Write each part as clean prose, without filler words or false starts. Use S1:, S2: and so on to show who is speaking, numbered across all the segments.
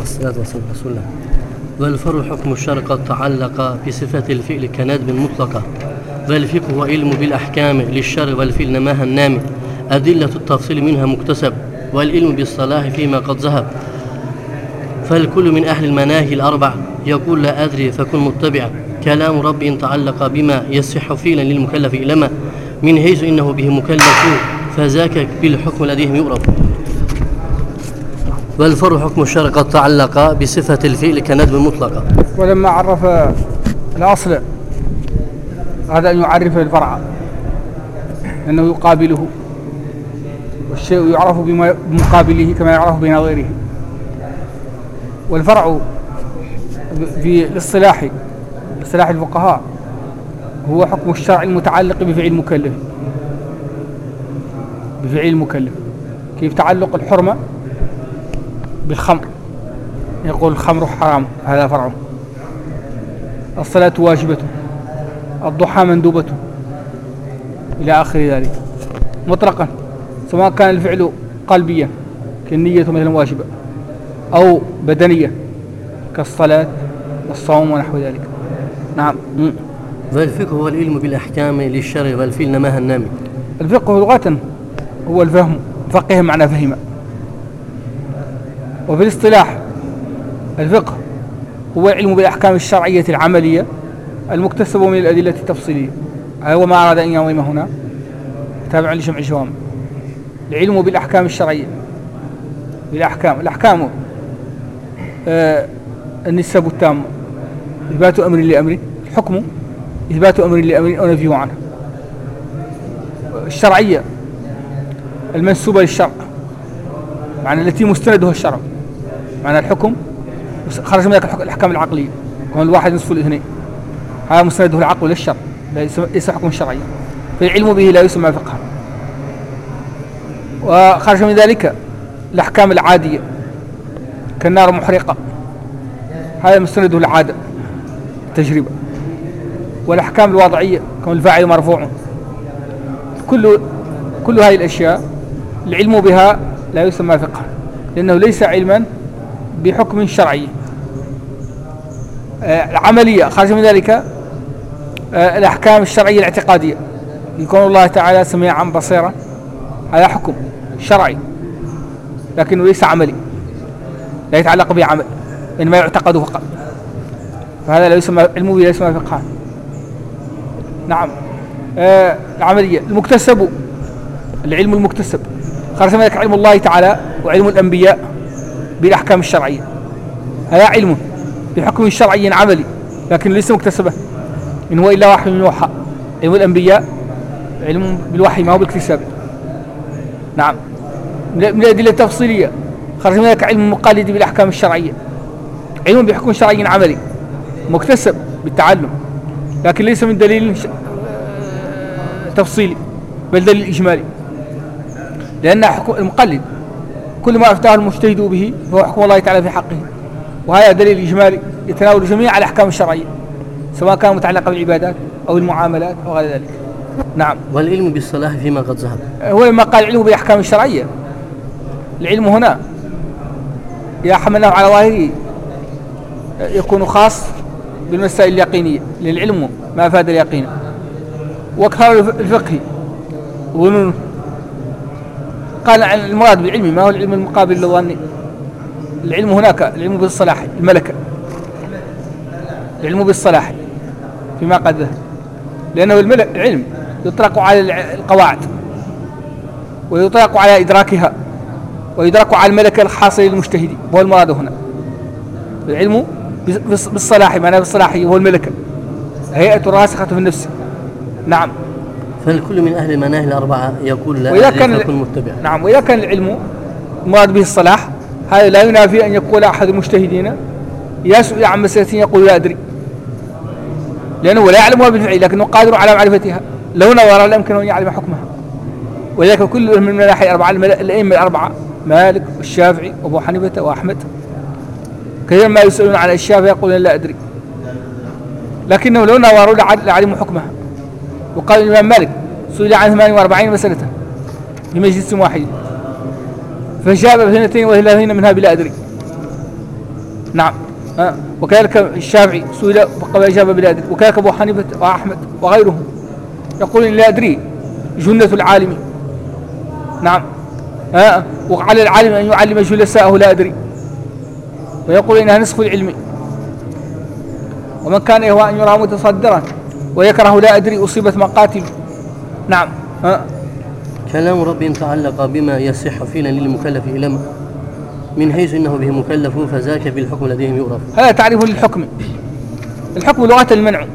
S1: والصلاة والسلام على رسول الله. والفرع حكم الشرع قد تعلق بصفة الفعل كندب مطلقة، والفقه هو علم بالأحكام للشرع والفعل نماها النامي، أدلة التفصيل منها مكتسب، والعلم بالصلاح فيما قد ذهب. فالكل من أهل المناهي الأربع يقول لا أدري فكن متبعا. كلام رب إن تعلق بما يصح فعلا للمكلف إلما من حيث إنه به مكلف، فذاك بالحكم لديهم يعرف. والفرع حكم الشرع قد تعلق بصفة الفعل كندب مطلقة.
S2: ولما عرف الأصل هذا أن يعرف الفرع أنه يقابله، والشيء يعرف بمقابله كما يعرف بنظيره. والفرع في الاصطلاح الفقهاء هو حكم الشرع المتعلق بفعل المكلف، كيف تعلق الحرمة بالخمر، يقول الخمر حرام، هذا فرع. الصلاة واجبة، الضحى مندوبة، إلى آخر ذلك مطلقا، سواء كان الفعل قلبيا كالنية مثلا واجبة، أو بدنية كالصلاة والصوم ونحو ذلك. نعم.
S1: والفقه هو العلم بالأحكام للشرع والفعل نماها النامي.
S2: الفقه لغة هو الفهم، فقه معنى فهم. وفي الاصطلاح الفقه هو العلم بالأحكام الشرعية العملية المكتسب من الأدلة التفصيلية. هو ما أراد أن ينظم هنا تابع لجمع الجوامع. العلم بالأحكام الشرعية، الأحكام النسب التامة، إثبات أمر لأمر، الحكم إثبات أمر لأمر أو نفيه عنه. الشرعية المنسوبة للشرع، معنى التي مستندها الشرع، معنى الحكم خرج من الأحكام العقلية، كون الواحد نصف الاثنين، هذا مستنده العقل للشرع، ليس حكم شرعي، فالعلم به لا يسمى فقها. وخرج من ذلك الأحكام العادية كالنار محرقة، هذا مستنده العادة التجربة. والأحكام الوضعية كون الفاعل مرفوع، كل هذه الأشياء العلم بها لا يسمى فقها، لأنه ليس علما بحكم شرعي. العملية خرج من ذلك الأحكام الشرعية الاعتقادية، يكون الله تعالى سميعا بصيرا، هذا حكم شرعي لكنه ليس عملي، لا يتعلق بعمل، إنما يعتقد فقط، فهذا لا يسمى علمه، لا يسمى فقها. نعم. العملية المكتسب، العلم المكتسب خرج من ذلك علم الله تعالى وعلم الأنبياء بالأحكام الشرعية، هذا علم بحكم شرعي عملي لكن ليس مكتسبا، إن هو إلا وحي يوحى. علم الأنبياء علم بالوحي ما هو بالاكتساب. نعم. من الأدلة التفصيلية خرج من ذلك علم المقالد بالأحكام الشرعية، علم بحكم شرعي عملي مكتسب بالتعلم لكن ليس من دليل تفصيلي بل دليل إجمالي، لأن حكم المقلد كل ما أفتاه المجتهد به فهو حكم الله تعالى في حقه، وهذا دليل إجمالي يتناول جميع الأحكام الشرعية سواء كان متعلقة بالعبادات أو المعاملات أو غير ذلك. نعم.
S1: والعلم بالصلاح فيما قد ذهب،
S2: هو لما قال العلم بالأحكام الشرعية، العلم هنا إذا حملناه على ظاهره يكون خاص بالمسائل اليقينية، لأن العلم ما أفاد اليقين. وأكثر الفقه ظنون قال عن المراد بالعلم ما هو العلم المقابل للظن. العلم هناك العلم بالصلاح، الملكة، العلم بالصلاح فيما قد ذهب، لأنه العلم يطلق على القواعد ويطلق على إدراكها ويدرك على الملكة الخاصة للمجتهد، وهو المراد هنا. العلم بالصلاح معناه بالصلاح هو الملكة، هيئة راسخة في النفس. نعم.
S1: فالكل من أهل المناهي الأربعة يقول لا أدري فكن متبعا.
S2: نعم. وإذا كان العلم المراد به الصلاح، هذا لا ينافي أن يقول أحد المجتهدين يسأل عن مسألة يقول لا أدري، لأنه لا يعلمها بالفعل لكنه قادر على معرفتها، لو نظر لا يمكن أن يعلم حكمها. ولذلك كل من المناحي الأربعة الأئمة الأربعة مالك والشافعي وأبو حنيفة وأحمد كثيرا ما يسألون عن الشافعي يقولون لا أدري، لكنه لو نظروا لعلموا حكمها. وقال الإمام مالك سئل عن 48 مسألة في مجلس واحد فجاب ب32 منها بلا أدري، نعم. وكذلك الشافعي سئل فقال أجاب بلا أدري، وكذلك أبو حنيفة وأحمد وغيرهم يقول لا أدري جنة العالم. نعم. وعلى العالم أن يعلم جلساءه لا أدري، ويقول إنها نصف العلم. ومن كان يهوى أن يرى متصدرا ويكره لا أدري أصيبت مقاتل. نعم.
S1: كلام رب تعلق بما يصح فينا للمكلف إلما من حيث إنه به مكلف فذاك بالحكم لديهم يعرف.
S2: هذا تعريف للحكم. الحكم لغة المنع.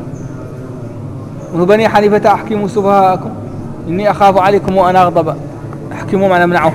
S2: وبني حنيفة أحكموا سفهاءكم إني أخاف عليكم وأن أغضب. أحكموا معنى منعه.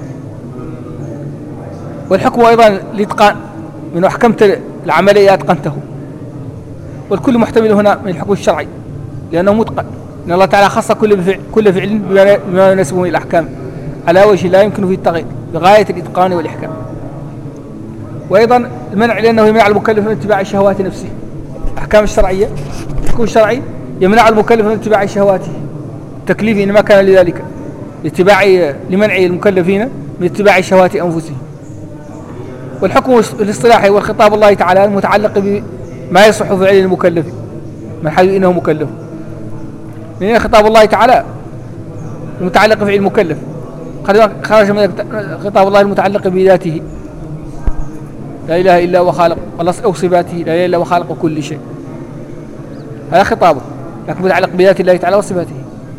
S2: والحكم أيضا الإتقان، من أحكمت العملية أتقنته. والكل محتمل هنا من الحكم الشرعي لأنه متقن، إن الله تعالى خص كل فعل بما يناسبه من الأحكام على وجه لا يمكن فيه التغيير بغاية الإتقان والإحكام. وأيضا المنع لأنه يمنع المكلف من اتباع الشهوات نفسه. الأحكام الشرعية، الحكم الشرعي يمنع المكلف من اتباع شهواته، التكليف إنما كان لذلك لمنع المكلفين من اتباع شهوات أنفسهم. والحكم الاصطلاحي والخطاب الله تعالى المتعلق بما يصح فعل المكلف من حيث إنه مكلف. من خطاب الله تعالى المتعلق بفعل المكلف خرج من خطاب الله المتعلق بذاته لا إله إلا هو خالق، أو صفاته لا إله إلا هو خالق كل شيء، هذا خطابه، لكن متعلق بذات الله تعالى وصفاته.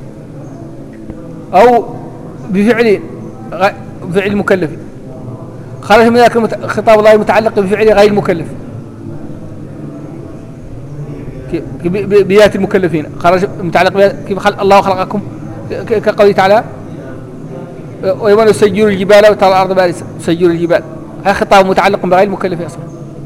S2: أو بفعل المكلف خرج من ذلك خطاب الله المتعلق بفعل غير المكلف بذات المكلفين، خرج متعلق كيف الله خلقكم كقوله تعالى ويوم يسجل الجبال وترى الأرض بارزة، يسجل الجبال، هذا خطاب متعلق بغير المكلف أصلا.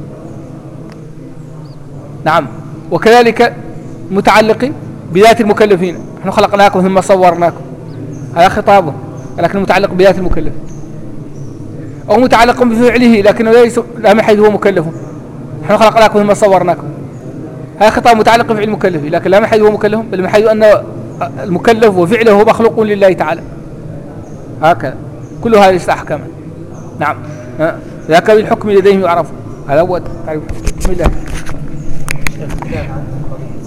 S2: نعم. وكذلك متعلق بذات المكلفين، نحن خلقناكم ثم صورناكم، هذا خطابه لكن متعلق بذات المكلف. أو متعلق بفعله لكنه لا من حيث هو مكلف، نحن خلقناكم ثم صورناكم، هذا خطاب متعلق بفعل المكلف لكن لا من حيث هو مكلف بل من حيث أن المكلف وفعله مخلوق لله تعالى. هكذا كل هذه ليست أحكاما. نعم. ذاك بالحكم لديهم يعرف. هذا هو تعريف. بسم الله.